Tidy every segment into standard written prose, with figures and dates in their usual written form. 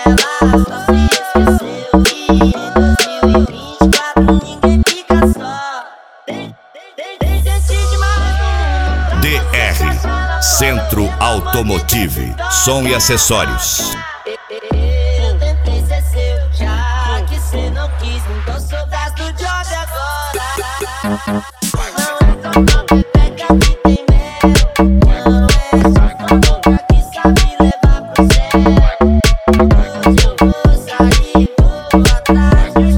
DR Centro Automotive, som e acessórios. Eu tentei ser seu, já que cê não quis, então sou das do job agora. Não é só uma pepeca que tem mel, não é só uma boca que sabe levar pro céu. Hoje eu vou sair, vou atrás dos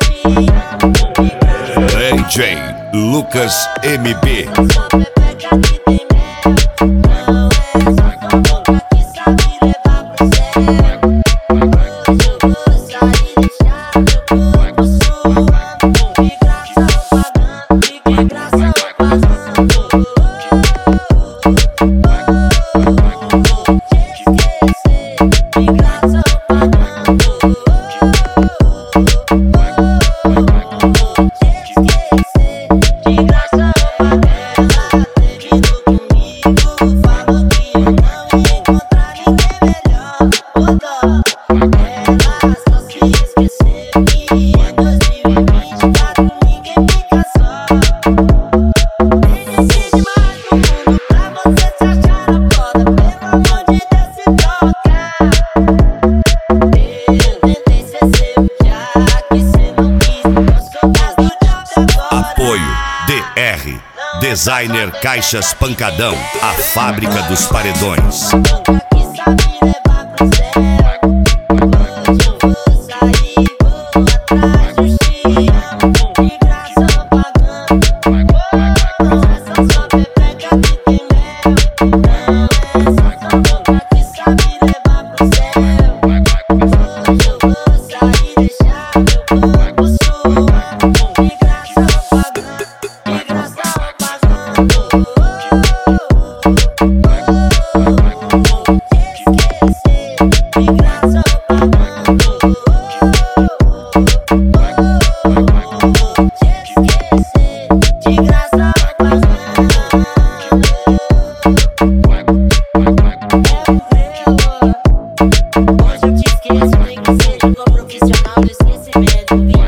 dias. DJ Lucas MB. Só pepeca que tem mel, não é só uma boca que sabe levar pro céu. Hoje eu vou sair, deixar meu corpo suando, de graça ou pagando, de graça ou pagando. Te esquecer, de graça ou pagando. Te esquecer, de graça ou pagando. Ela terminou comigo, falou que eu não ia encontrar ninguém melhor. Ô dó, ela só se esqueceu que em 2024 ninguém fica só. Existe demais no mundo pra você se achar a foda, pelo amor de Deus se toca. Eu tentei ser seu, já que cê não quis, eu sou das do job agora. Apoio DR Designer Caixas Pancadão, a fábrica dos paredões. Boca que sabe levar pro céu. Hoje eu vou sair, vou atrás dos dias, de graça ou pagando. Essa só pepeca que tem mel, não é só uma boca que sabe levar pro céu. Hoje eu vou sair, deixar meu corpo suando, de graça ou pagando, de graça ou pagando. Te esquecer, de graça ou pagando. Te esquecer, de graça ou pagando. Hoje eu te esqueço, nem que seja igual profissional do esquecimento.